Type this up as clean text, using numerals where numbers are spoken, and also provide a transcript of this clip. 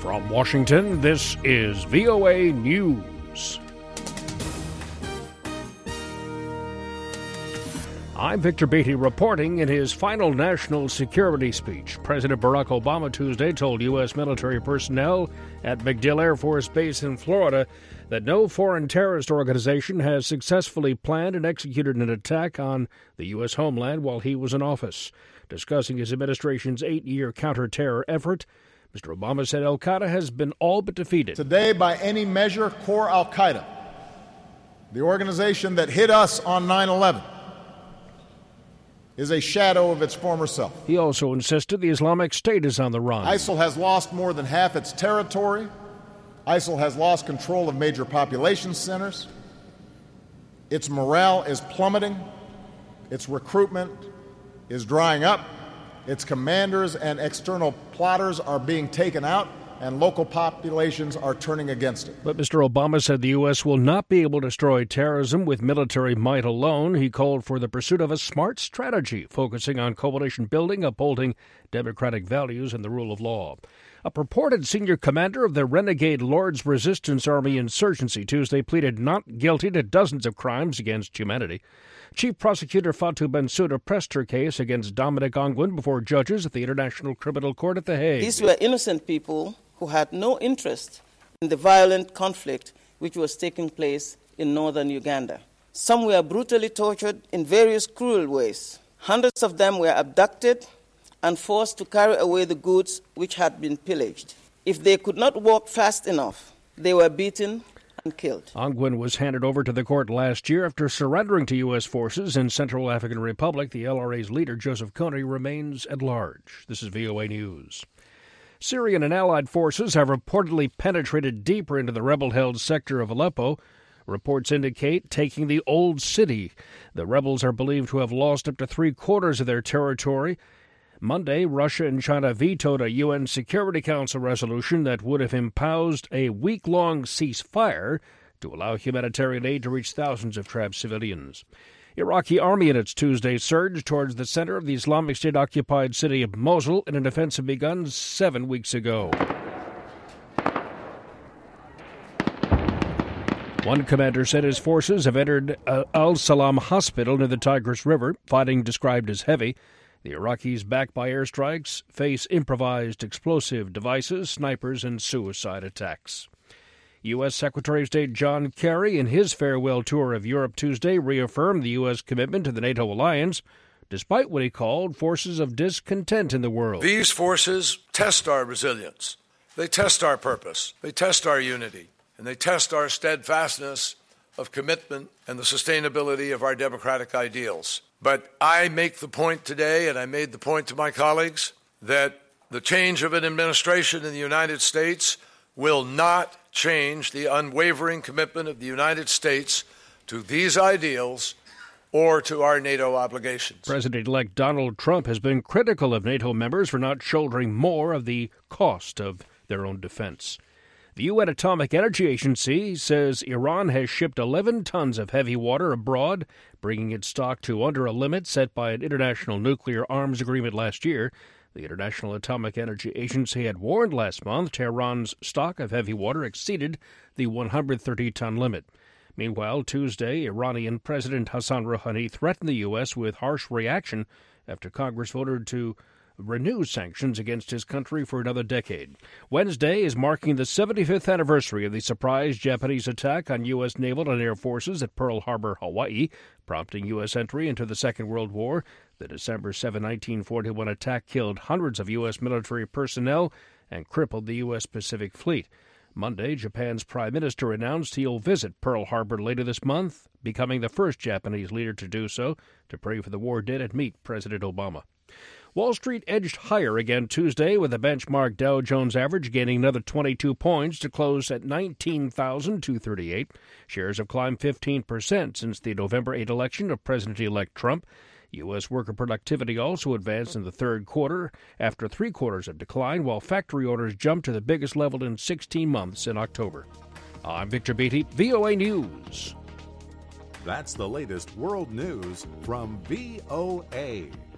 From Washington, this is VOA News. I'm Victor Beatty reporting. In his final national security speech, President Barack Obama Tuesday told U.S. military personnel at MacDill Air Force Base in Florida that no foreign terrorist organization has successfully planned and executed an attack on the U.S. homeland while he was in office. Discussing his administration's 8-year counter-terror effort, Mr. Obama said al-Qaeda has been all but defeated. Today, by any measure, core al-Qaeda, the organization that hit us on 9/11, is a shadow of its former self. He also insisted the Islamic State is on the run. ISIL has lost more than half its territory. ISIL has lost control of major population centers. Its morale is plummeting. Its recruitment is drying up. Its commanders and external plotters are being taken out, and local populations are turning against it. But Mr. Obama said the U.S. will not be able to destroy terrorism with military might alone. He called for the pursuit of a smart strategy, focusing on coalition building, upholding democratic values, and the rule of law. A purported senior commander of the renegade Lord's Resistance Army insurgency Tuesday pleaded not guilty to dozens of crimes against humanity. Chief Prosecutor Fatou Bensouda pressed her case against Dominic Ongwen before judges at the International Criminal Court at The Hague. These were innocent people who had no interest in the violent conflict which was taking place in northern Uganda. Some were brutally tortured in various cruel ways. Hundreds of them were abducted and forced to carry away the goods which had been pillaged. If they could not walk fast enough, they were beaten and killed. Ongwen was handed over to the court last year after surrendering to U.S. forces in Central African Republic. The LRA's leader, Joseph Kony, remains at large. This is VOA News. Syrian and allied forces have reportedly penetrated deeper into the rebel-held sector of Aleppo. Reports indicate taking the old city. The rebels are believed to have lost up to three-quarters of their territory. Monday, Russia and China vetoed a UN Security Council resolution that would have imposed a week-long ceasefire to allow humanitarian aid to reach thousands of trapped civilians. Iraqi army units Tuesday surged towards the center of the Islamic State-occupied city of Mosul in an offensive begun 7 weeks ago. One commander said his forces have entered Al-Salam Hospital near the Tigris River, fighting described as heavy. The Iraqis, backed by airstrikes, face improvised explosive devices, snipers, and suicide attacks. U.S. Secretary of State John Kerry, in his farewell tour of Europe Tuesday, reaffirmed the U.S. commitment to the NATO alliance, despite what he called forces of discontent in the world. These forces test our resilience. They test our purpose. They test our unity. And they test our steadfastness of commitment and the sustainability of our democratic ideals. But I make the point today, and I made the point to my colleagues, that the change of an administration in the United States will not change the unwavering commitment of the United States to these ideals or to our NATO obligations. President-elect Donald Trump has been critical of NATO members for not shouldering more of the cost of their own defense. The UN Atomic Energy Agency says Iran has shipped 11 tons of heavy water abroad, bringing its stock to under a limit set by an international nuclear arms agreement last year. The International Atomic Energy Agency had warned last month Tehran's stock of heavy water exceeded the 130-ton limit. Meanwhile, Tuesday, Iranian President Hassan Rouhani threatened the U.S. with harsh reaction after Congress voted to renew sanctions against his country for another decade. Wednesday is marking the 75th anniversary of the surprise Japanese attack on U.S. naval and air forces at Pearl Harbor, Hawaii, prompting U.S. entry into the Second World War. The December 7, 1941 attack killed hundreds of U.S. military personnel and crippled the U.S. Pacific Fleet. Monday, Japan's prime minister announced he'll visit Pearl Harbor later this month, becoming the first Japanese leader to do so, to pray for the war dead and meet President Obama. Wall Street edged higher again Tuesday, with the benchmark Dow Jones average gaining another 22 points to close at 19,238. Shares have climbed 15% since the November 8 election of President-elect Trump. U.S. worker productivity also advanced in the third quarter after 3 quarters of decline, while factory orders jumped to the biggest level in 16 months in October. I'm Victor Beatty, VOA News. That's the latest world news from VOA.